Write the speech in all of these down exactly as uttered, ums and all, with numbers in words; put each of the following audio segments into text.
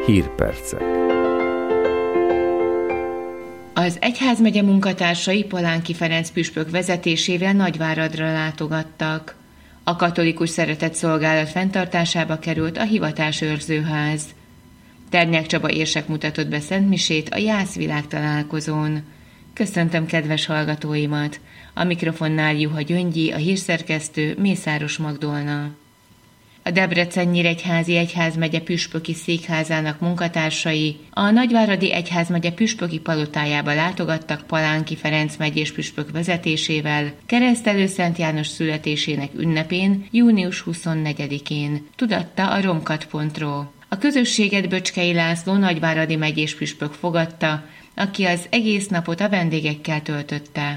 Hírpercek. Az egyházmegye munkatársai Palánki Ferenc püspök vezetésével Nagyváradra látogattak. A katolikus szeretetszolgálat fenntartásába került a hivatásőrzőház. Ternyák Csaba érsek mutatott be szentmisét a Jász világtalálkozón. Köszöntöm kedves hallgatóimat! A mikrofonnál Juha Gyöngyi, a hírszerkesztő Mészáros Magdolna. A Debrecen-Nyíregyházi Egyházmegye püspöki székházának munkatársai a Nagyváradi Egyházmegye püspöki palotájába látogattak Palánki Ferenc megyés püspök vezetésével Keresztelő Szent János születésének ünnepén, június huszonnegyedikén, tudatta a romkat pont ro. A közösséget Böcskei László nagyváradi megyés püspök fogadta, aki az egész napot a vendégekkel töltötte.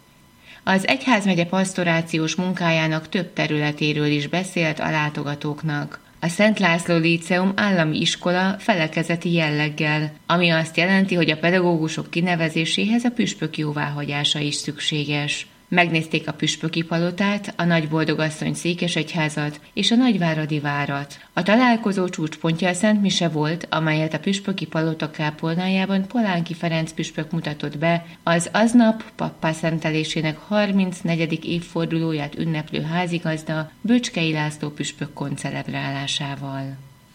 Az egyházmegye pasztorációs munkájának több területéről is beszélt a látogatóknak. A Szent László Líceum állami iskola felekezeti jelleggel, ami azt jelenti, hogy a pedagógusok kinevezéséhez a püspök jóváhagyása is szükséges. Megnézték a püspöki palotát, a Nagyboldogasszony székesegyházat és a Nagyváradi várat. A találkozó csúcspontja a Szent Mise volt, amelyet a püspöki palota kápolnájában Palánki Ferenc püspök mutatott be az aznap pappá szentelésének harmincnegyedik évfordulóját ünneplő házigazda Böcskei László püspök koncelebrálásával.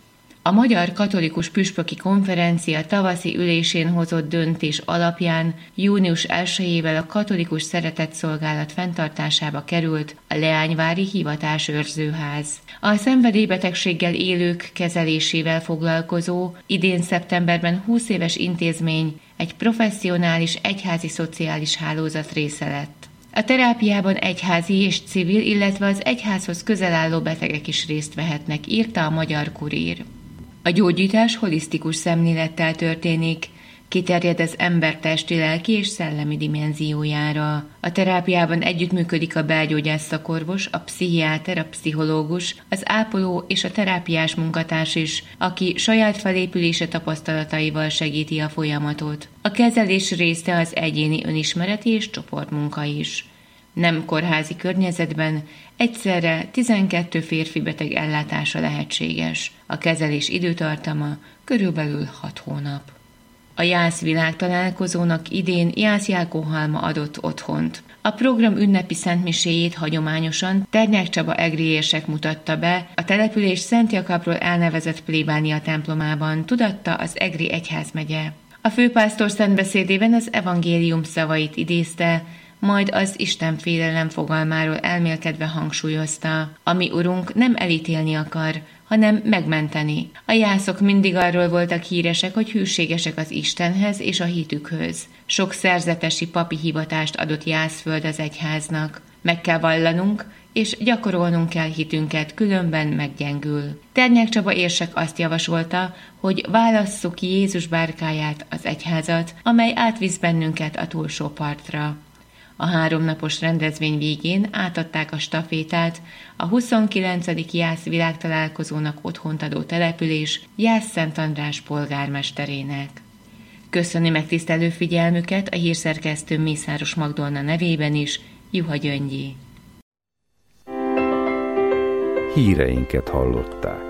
A Magyar Katolikus Püspöki Konferencia tavaszi ülésén hozott döntés alapján június elsejével a katolikus szeretetszolgálat fenntartásába került a Leányvári hivatásőrzőház. A szenvedélybetegséggel élők kezelésével foglalkozó, idén szeptemberben húsz éves intézmény egy professzionális egyházi szociális hálózat része lett. A terápiában egyházi és civil, illetve az egyházhoz közel álló betegek is részt vehetnek, írta a Magyar Kurír. A gyógyítás holisztikus szemlélettel történik, kiterjed az ember testi, lelki és szellemi dimenziójára. A terápiában együttműködik a belgyógyász szakorvos, a pszichiáter, a pszichológus, az ápoló és a terápiás munkatárs is, aki saját felépülése tapasztalataival segíti a folyamatot. A kezelés része az egyéni önismereti és csoportmunka is. Nem kórházi környezetben egyszerre tizenkét férfi beteg ellátása lehetséges. A kezelés időtartama körülbelül hat hónap. A Jász világtalálkozónak idén Jász Jákóhalma adott otthont. A program ünnepi szentmiséjét hagyományosan Ternyák Csaba egri érsek mutatta be a település Szent Jakabról elnevezett plébánia templomában, tudatta az egri egyházmegye. A főpásztor szentbeszédében az evangélium szavait idézte, majd az istenfélelem fogalmáról elmélkedve hangsúlyozta, ami Urunk nem elítélni akar, hanem megmenteni. A jászok mindig arról voltak híresek, hogy hűségesek az Istenhez és a hitükhöz. Sok szerzetesi papi hivatást adott Jászföld az egyháznak. Meg kell vallanunk, és gyakorolnunk kell hitünket, különben meggyengül. Ternyák Csaba érsek azt javasolta, hogy válasszuk Jézus bárkáját, az egyházat, amely átvisz bennünket a túlsó partra. A háromnapos rendezvény végén átadták a stafétát a huszonkilencedik Jász világtalálkozónak otthont adó település Jász Szent András polgármesterének. Köszöni megtisztelő figyelmüket a hírszerkesztő Mészáros Magdolna nevében is, Juha Gyöngyi. Híreinket hallották.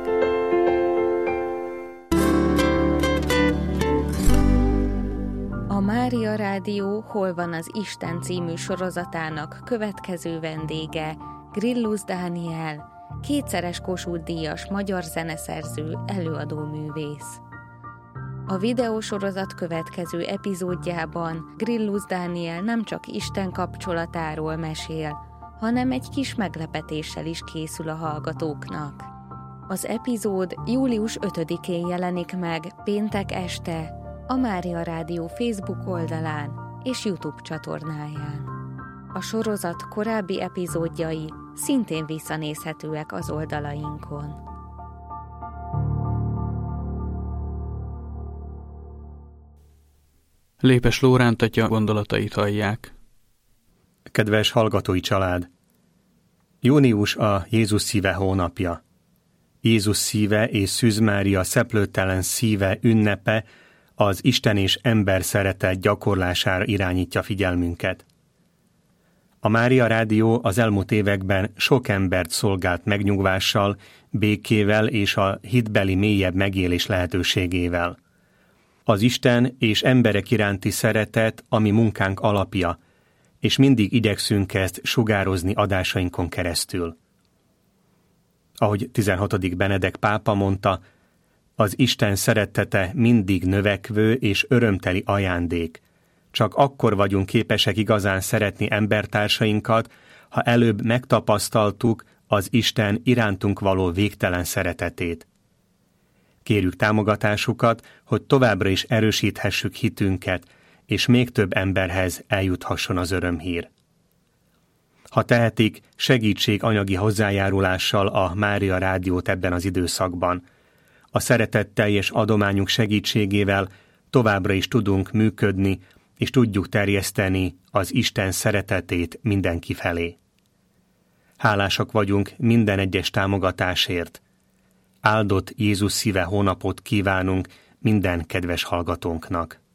A Mária Rádió Hol van az Isten című sorozatának következő vendége Grillusz Dániel, kétszeres Kossuth-díjas magyar zeneszerző, előadóművész. A videósorozat következő epizódjában Grillusz Dániel nem csak Isten kapcsolatáról mesél, hanem egy kis meglepetéssel is készül a hallgatóknak. Az epizód július ötödikén jelenik meg péntek este a Mária Rádió Facebook oldalán és YouTube csatornáján. A sorozat korábbi epizódjai szintén visszanézhetőek az oldalainkon. Lépes Lóránt atya gondolatait hallják. Kedves hallgatói család! Június a Jézus szíve hónapja. Jézus szíve és Szűz Mária szeplőtelen szíve ünnepe az Isten és ember szeretet gyakorlására irányítja figyelmünket. A Mária Rádió az elmúlt években sok embert szolgált megnyugvással, békével és a hitbeli mélyebb megélés lehetőségével. Az Isten és emberek iránti szeretet a mi munkánk alapja, és mindig igyekszünk ezt sugározni adásainkon keresztül. Ahogy tizenhatodik Benedek pápa mondta, az Isten szeretete mindig növekvő és örömteli ajándék. Csak akkor vagyunk képesek igazán szeretni embertársainkat, ha előbb megtapasztaltuk az Isten irántunk való végtelen szeretetét. Kérjük támogatásukat, hogy továbbra is erősíthessük hitünket, és még több emberhez eljuthasson az örömhír. Ha tehetik, segítség anyagi hozzájárulással a Mária Rádiót ebben az időszakban. A szeretetteljes adományunk segítségével továbbra is tudunk működni, és tudjuk terjeszteni az Isten szeretetét mindenki felé. Hálásak vagyunk minden egyes támogatásért. Áldott Jézus szíve hónapot kívánunk minden kedves hallgatónknak.